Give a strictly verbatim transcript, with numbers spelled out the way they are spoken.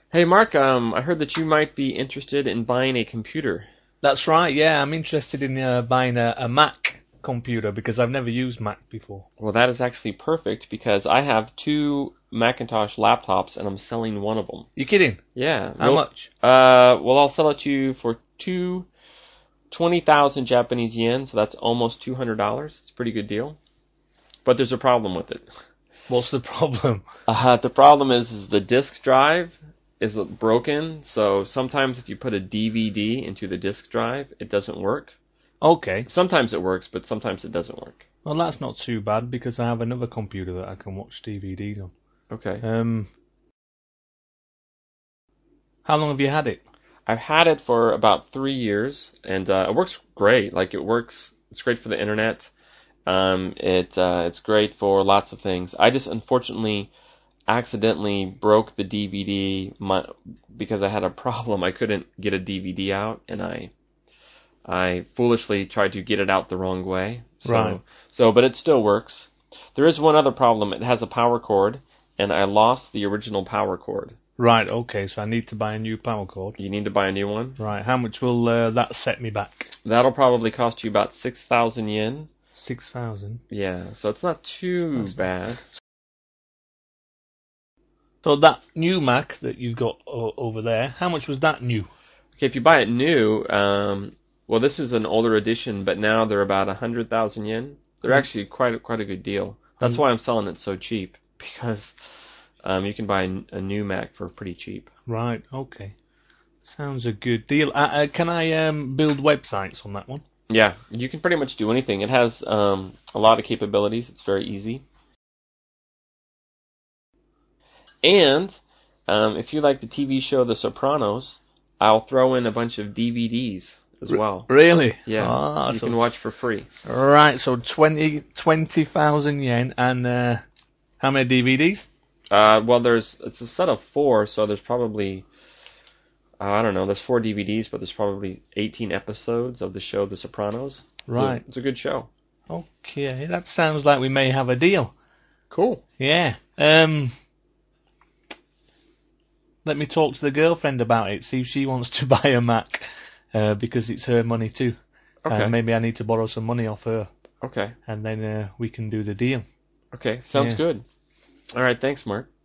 Hey Mark, um, I heard that you might be interested in buying a computer. That's right, yeah. I'm interested in uh, buying a, a Mac computer because I've never used Mac before. Well, that is actually perfect because I have two Macintosh laptops and I'm selling one of them. You kidding? Yeah, How real, much? uh, well, I'll sell it to you for two twenty thousand Japanese yen, so that's almost two hundred dollars. It's a pretty good deal. But there's a problem with it. What's the problem? Uh, the problem is, is the disk drive is broken, so sometimes if you put a D V D into the disk drive, it doesn't work. Okay. Sometimes it works, but sometimes it doesn't work. Well, that's not too bad because I have another computer that I can watch D V Ds on. Okay. Um, how long have you had it? I've had it for about three years, and uh, it works great. Like it works, it's great for the internet. Um, it uh, it's great for lots of things. I just unfortunately accidentally broke the D V D my, because I had a problem. I couldn't get a D V D out, and I I foolishly tried to get it out the wrong way. So, Right. So, but it still works. There is one other problem. It has a power cord, and I lost the original power cord. Right, okay, so I need to buy a new power cord. You need to buy a new one. Right, how much will uh, that set me back? That'll probably cost you about six thousand yen. Six thousand. Yeah, so it's not too That's bad. So that new Mac that you've got o- over there, how much was that new? Okay, if you buy it new, um, well, this is an older edition, but now they're about a hundred thousand yen. They're Mm. actually quite a, quite a good deal. That's Mm. why I'm selling it so cheap, because um, you can buy a, a new Mac for pretty cheap. Right, okay. Sounds a good deal. Uh, uh, can I um, build websites on that one? Yeah, you can pretty much do anything. It has um, a lot of capabilities. It's very easy. And um, if you like the T V show The Sopranos, I'll throw in a bunch of D V Ds as well. Really? Yeah, Ah, you so, can watch for free. right, so twenty twenty thousand yen and uh, how many D V Ds? Uh, well, there's it's a set of four, so there's probably uh, I don't know. There's four D V Ds, but there's probably eighteen episodes of the show The Sopranos. Right. It's a, it's a good show. Okay, that sounds like we may have a deal. Cool. Yeah. Um. Let me talk to the girlfriend about it. See if she wants to buy a Mac, uh, because it's her money too. Okay. Uh, maybe I need to borrow some money off her, Okay. and then uh, we can do the deal. Okay. Sounds Yeah. good. All right. Thanks, Mark.